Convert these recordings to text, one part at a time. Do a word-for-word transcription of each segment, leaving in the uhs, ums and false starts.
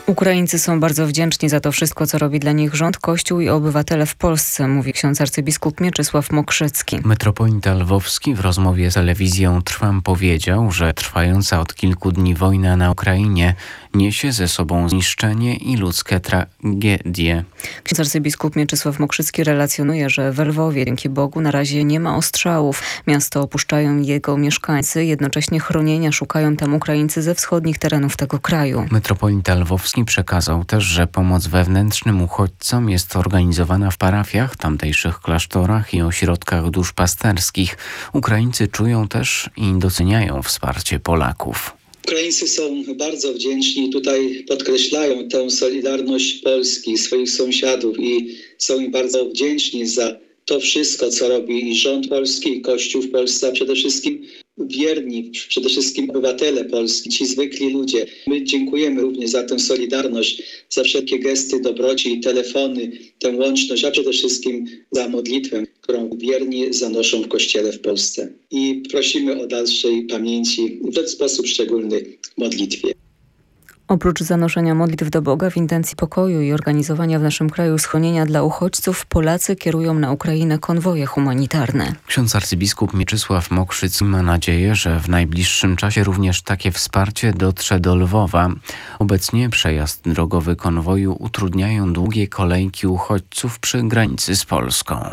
Ukraińcy są bardzo wdzięczni za to wszystko, co robi dla nich rząd, Kościół i obywatele w Polsce, mówi ksiądz arcybiskup Mieczysław Mokrzycki. Metropolita Lwowski w rozmowie z telewizją Trwam powiedział, że trwająca od kilku dni wojna na Ukrainie niesie ze sobą zniszczenie i ludzkie tragedie. Ksiądz arcybiskup Mieczysław Mokrzycki relacjonuje, że w Lwowie dzięki Bogu na razie nie ma ostrzałów. Miasto opuszczają jego mieszkańcy, jednocześnie chronienia szukają tam Ukraińcy ze wschodnich terenów tego kraju. Metropolita Lwowski przekazał też, że pomoc wewnętrznym uchodźcom jest organizowana w parafiach, tamtejszych klasztorach i ośrodkach duszpasterskich. Ukraińcy czują też i doceniają wsparcie Polaków. Ukraińcy są bardzo wdzięczni, tutaj podkreślają tę solidarność Polski, swoich sąsiadów i są im bardzo wdzięczni za to wszystko, co robi i rząd polski, i Kościół w Polsce, a przede wszystkim wierni, przede wszystkim obywatele polscy, ci zwykli ludzie. My dziękujemy również za tę solidarność, za wszelkie gesty dobroci, telefony, tę łączność, a przede wszystkim za modlitwę, którą wierni zanoszą w Kościele w Polsce. I prosimy o dalszej pamięci w sposób szczególny modlitwie. Oprócz zanoszenia modlitw do Boga w intencji pokoju i organizowania w naszym kraju schronienia dla uchodźców, Polacy kierują na Ukrainę konwoje humanitarne. Ksiądz arcybiskup Mieczysław Mokrzycki ma nadzieję, że w najbliższym czasie również takie wsparcie dotrze do Lwowa. Obecnie przejazd drogowy konwoju utrudniają długie kolejki uchodźców przy granicy z Polską.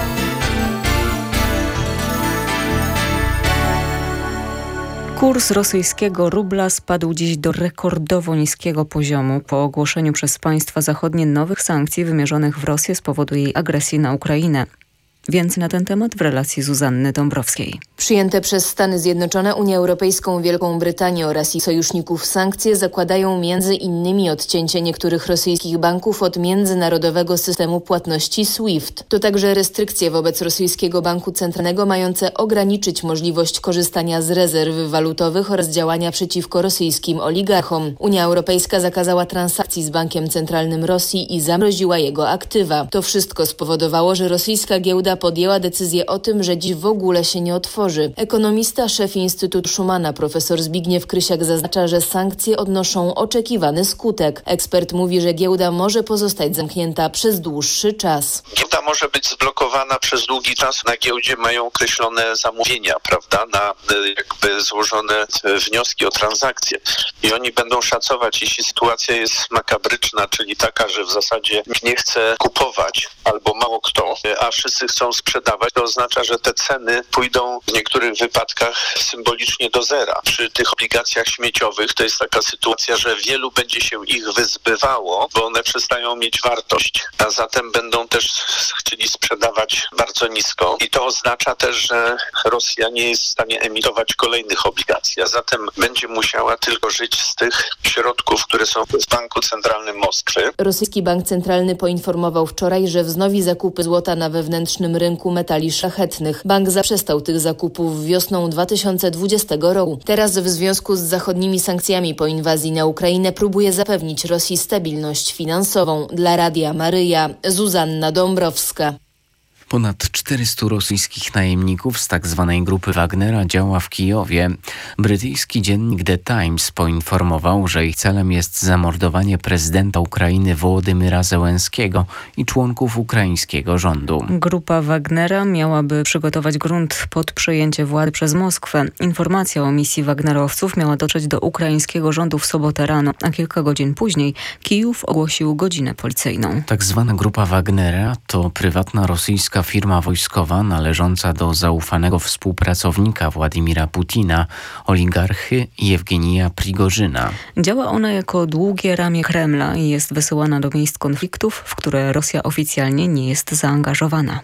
Kurs rosyjskiego rubla spadł dziś do rekordowo niskiego poziomu po ogłoszeniu przez państwa zachodnie nowych sankcji wymierzonych w Rosję z powodu jej agresji na Ukrainę. Więcej na ten temat w relacji Zuzanny Dąbrowskiej. Przyjęte przez Stany Zjednoczone, Unię Europejską, Wielką Brytanię oraz ich sojuszników sankcje zakładają między innymi odcięcie niektórych rosyjskich banków od międzynarodowego systemu płatności SWIFT. To także restrykcje wobec rosyjskiego banku centralnego mające ograniczyć możliwość korzystania z rezerw walutowych oraz działania przeciwko rosyjskim oligarchom. Unia Europejska zakazała transakcji z Bankiem Centralnym Rosji i zamroziła jego aktywa. To wszystko spowodowało, że rosyjska giełda podjęła decyzję o tym, że dziś w ogóle się nie otworzy. Ekonomista, szef Instytutu Schumana, profesor Zbigniew Krysiak zaznacza, że sankcje odnoszą oczekiwany skutek. Ekspert mówi, że giełda może pozostać zamknięta przez dłuższy czas. Giełda może być zblokowana przez długi czas. Na giełdzie mają określone zamówienia, prawda, na jakby złożone wnioski o transakcje. I oni będą szacować, jeśli sytuacja jest makabryczna, czyli taka, że w zasadzie nikt nie chce kupować albo mało kto, a wszyscy chcą sprzedawać, to oznacza, że te ceny pójdą w niektórych wypadkach symbolicznie do zera. Przy tych obligacjach śmieciowych to jest taka sytuacja, że wielu będzie się ich wyzbywało, bo one przestają mieć wartość, a zatem będą też chcieli sprzedawać bardzo nisko. I to oznacza też, że Rosja nie jest w stanie emitować kolejnych obligacji, a zatem będzie musiała tylko żyć z tych środków, które są w Banku Centralnym Moskwy. Rosyjski Bank Centralny poinformował wczoraj, że wznowi zakupy złota na wewnętrznym rynku metali szlachetnych. Bank zaprzestał tych zakupów wiosną dwa tysiące dwudziestego roku. Teraz w związku z zachodnimi sankcjami po inwazji na Ukrainę próbuje zapewnić Rosji stabilność finansową. Dla Radia Maryja, Zuzanna Dąbrowska. Ponad czterystu rosyjskich najemników z tzw. grupy Wagnera działa w Kijowie. Brytyjski dziennik The Times poinformował, że ich celem jest zamordowanie prezydenta Ukrainy Wołodymyra Zełenskiego i członków ukraińskiego rządu. Grupa Wagnera miałaby przygotować grunt pod przejęcie władzy przez Moskwę. Informacja o misji wagnerowców miała dotrzeć do ukraińskiego rządu w sobotę rano, a kilka godzin później Kijów ogłosił godzinę policyjną. Tak zwana grupa Wagnera to prywatna rosyjska firma wojskowa należąca do zaufanego współpracownika Władimira Putina, oligarchy Jewgenija Prigorzyna. Działa ona jako długie ramię Kremla i jest wysyłana do miejsc konfliktów, w które Rosja oficjalnie nie jest zaangażowana.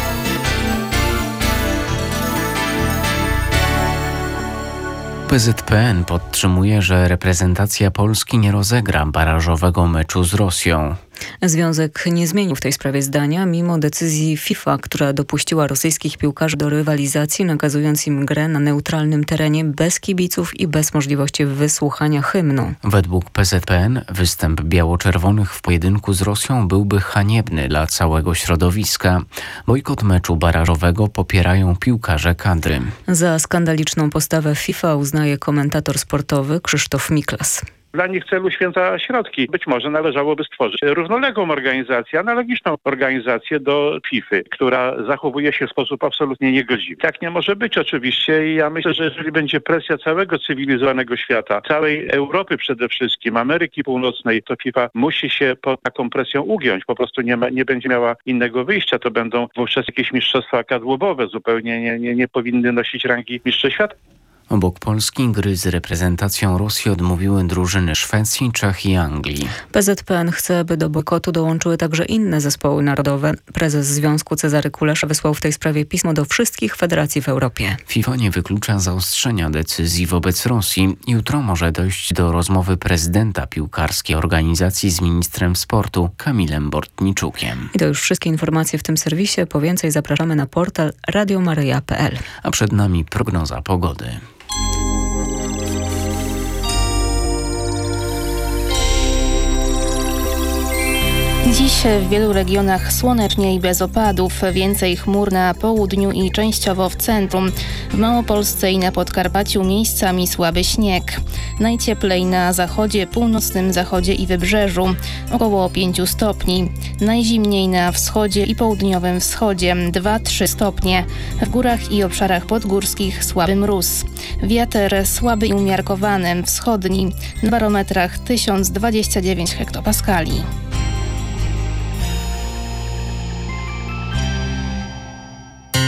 P Z P N podtrzymuje, że reprezentacja Polski nie rozegra barażowego meczu z Rosją. Związek nie zmienił w tej sprawie zdania, mimo decyzji FIFA, która dopuściła rosyjskich piłkarzy do rywalizacji, nakazując im grę na neutralnym terenie bez kibiców i bez możliwości wysłuchania hymnu. Według P Z P N występ biało-czerwonych w pojedynku z Rosją byłby haniebny dla całego środowiska. Bojkot meczu barażowego popierają piłkarze kadry. Za skandaliczną postawę FIFA uznaje komentator sportowy Krzysztof Miklas. Dla nich celu święca środki. Być może należałoby stworzyć równoległą organizację, analogiczną organizację do FIFA, która zachowuje się w sposób absolutnie niegodziwy. Tak nie może być oczywiście i ja myślę, że jeżeli będzie presja całego cywilizowanego świata, całej Europy przede wszystkim, Ameryki Północnej, to FIFA musi się pod taką presją ugiąć. Po prostu nie, ma, nie będzie miała innego wyjścia. To będą wówczas jakieś mistrzostwa kadłubowe, zupełnie nie, nie, nie powinny nosić rangi mistrzostw świata. Obok Polski gry z reprezentacją Rosji odmówiły drużyny Szwecji, Czech i Anglii. P Z P N chce, by do bojkotu dołączyły także inne zespoły narodowe. Prezes Związku Cezary Kulesza wysłał w tej sprawie pismo do wszystkich federacji w Europie. FIFA nie wyklucza zaostrzenia decyzji wobec Rosji. Jutro może dojść do rozmowy prezydenta piłkarskiej organizacji z ministrem sportu Kamilem Bortniczukiem. I to już wszystkie informacje w tym serwisie. Po więcej zapraszamy na portal radio maryja kropka p l. A przed nami prognoza pogody. Dziś w wielu regionach słonecznie i bez opadów, więcej chmur na południu i częściowo w centrum. W Małopolsce i na Podkarpaciu miejscami słaby śnieg. Najcieplej na zachodzie, północnym zachodzie i wybrzeżu, około pięć stopni. Najzimniej na wschodzie i południowym wschodzie, dwa do trzech stopnie. W górach i obszarach podgórskich słaby mróz. Wiatr słaby i umiarkowany, wschodni, na barometrach tysiąc dwadzieścia dziewięć hektopaskali.